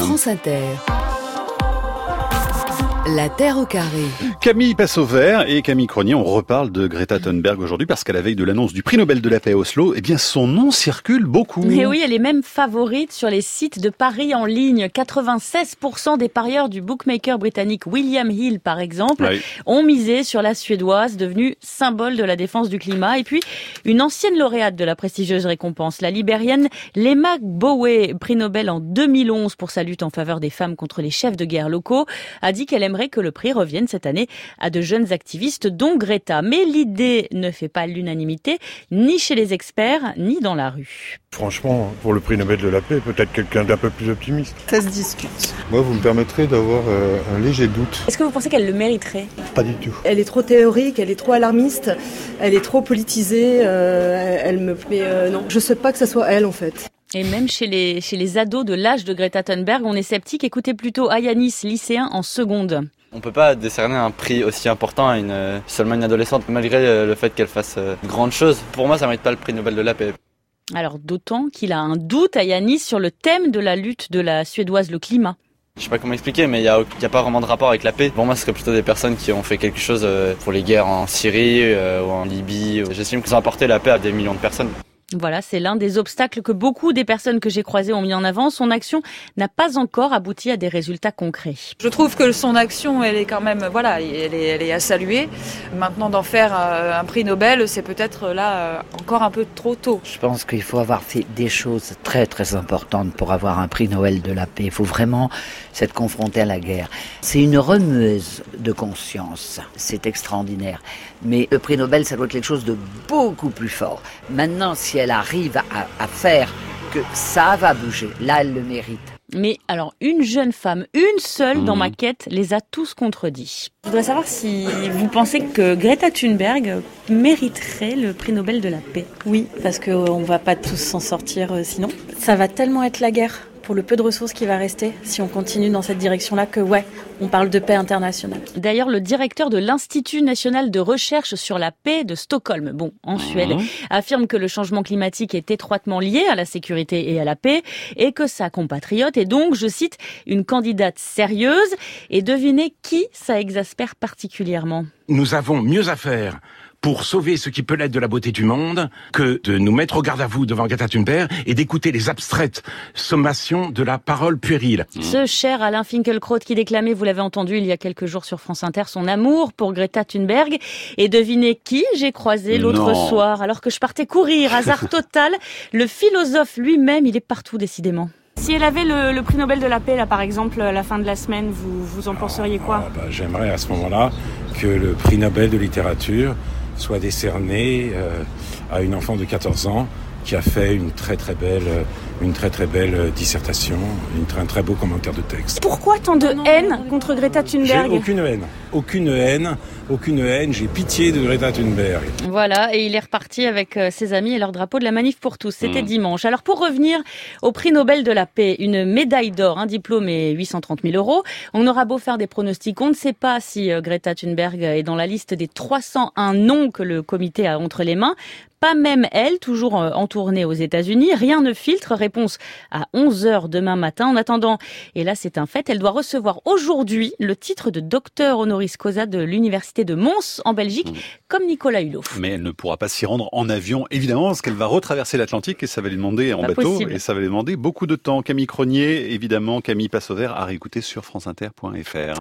France Inter. La Terre au carré. Camille passe au vert et Camille Cronier, on reparle de Greta Thunberg aujourd'hui parce qu'à la veille de l'annonce du prix Nobel de la paix à Oslo, eh bien son nom circule beaucoup. Mais oui, elle est même favorite sur les sites de paris en ligne. 96% des parieurs du bookmaker britannique William Hill, par exemple, ont misé sur la Suédoise, devenue symbole de la défense du climat. Et puis, une ancienne lauréate de la prestigieuse récompense, la libérienne Lema Gbowe, prix Nobel en 2011 pour sa lutte en faveur des femmes contre les chefs de guerre locaux, a dit qu'elle aimerait que le prix revienne cette année à de jeunes activistes, dont Greta. Mais l'idée ne fait pas l'unanimité, ni chez les experts, ni dans la rue. Franchement, pour le prix Nobel de la paix, peut-être quelqu'un d'un peu plus optimiste. Ça se discute. Moi, vous me permettrez d'avoir un léger doute. Est-ce que vous pensez qu'elle le mériterait ? Pas du tout. Elle est trop théorique, elle est trop alarmiste, elle est trop politisée, elle me... Mais non, je souhaite pas que ça soit elle en fait. Et même chez les ados de l'âge de Greta Thunberg, on est sceptique. Écoutez plutôt Ayanis, lycéen en seconde. On peut pas décerner un prix aussi important à seulement une adolescente, malgré le fait qu'elle fasse de grandes choses. Pour moi, ça mérite pas le prix Nobel de la paix. Alors d'autant qu'il a un doute, Ayanis, sur le thème de la lutte de la Suédoise, le climat. Je sais pas comment expliquer, mais il y a pas vraiment de rapport avec la paix. Pour moi, ce serait plutôt des personnes qui ont fait quelque chose pour les guerres en Syrie ou en Libye. J'estime qu'ils ont apporté la paix à des millions de personnes. Voilà, c'est l'un des obstacles que beaucoup des personnes que j'ai croisées ont mis en avant. Son action n'a pas encore abouti à des résultats concrets. Je trouve que son action, elle est quand même, elle est à saluer. Maintenant, d'en faire un prix Nobel, c'est peut-être là encore un peu trop tôt. Je pense qu'il faut avoir fait des choses très très importantes pour avoir un prix Nobel de la paix. Il faut vraiment s'être confronté à la guerre. C'est une remueuse de conscience. C'est extraordinaire. Mais le prix Nobel, ça doit être quelque chose de beaucoup plus fort. Maintenant, si elle arrive à faire que ça va bouger, là, elle le mérite. Mais alors, une jeune femme, une seule dans ma quête, les a tous contredits. Je voudrais savoir si vous pensez que Greta Thunberg mériterait le prix Nobel de la paix. Oui, parce qu'on va pas tous s'en sortir sinon. Ça va tellement être la guerre pour le peu de ressources qui va rester, si on continue dans cette direction-là, que on parle de paix internationale. D'ailleurs, le directeur de l'Institut national de recherche sur la paix de Stockholm, en Suède, affirme que le changement climatique est étroitement lié à la sécurité et à la paix, et que sa compatriote est donc, je cite, une candidate sérieuse. Et devinez qui ça exaspère particulièrement ? Nous avons mieux à faire pour sauver ce qui peut l'être de la beauté du monde que de nous mettre au garde à vous devant Greta Thunberg et d'écouter les abstraites sommations de la parole puérile. Ce cher Alain Finkielkraut qui déclamait, vous l'avez entendu il y a quelques jours sur France Inter, son amour pour Greta Thunberg. Et devinez qui j'ai croisé l'autre soir alors que je partais courir, hasard total. Le philosophe lui-même, il est partout décidément. Si elle avait le prix Nobel de la paix, là, par exemple, à la fin de la semaine, vous en penseriez quoi ? J'aimerais à ce moment-là que le prix Nobel de littérature soit décerné à une enfant de 14 ans qui a fait une très très belle dissertation, un très beau commentaire de texte. Pourquoi tant de haine contre Greta Thunberg ? J'ai aucune haine, j'ai pitié de Greta Thunberg. Voilà, et il est reparti avec ses amis et leur drapeau de la Manif pour tous. C'était dimanche. Alors pour revenir au prix Nobel de la paix, une médaille d'or, un diplôme et 830 000 €. On aura beau faire des pronostics, on ne sait pas si Greta Thunberg est dans la liste des 301 noms que le comité a entre les mains. Pas même elle, toujours en tournée aux États-Unis. Rien ne filtre. Réponse à 11h demain matin. En attendant, et là c'est un fait, elle doit recevoir aujourd'hui le titre de docteur honoris causa de l'université de Mons en Belgique, comme Nicolas Hulot. Mais elle ne pourra pas s'y rendre en avion, évidemment, parce qu'elle va retraverser l'Atlantique et ça va lui demander en bateau possible. Et ça va lui demander beaucoup de temps. Camille Cronier, évidemment, Camille passe au vert à réécouter sur franceinter.fr.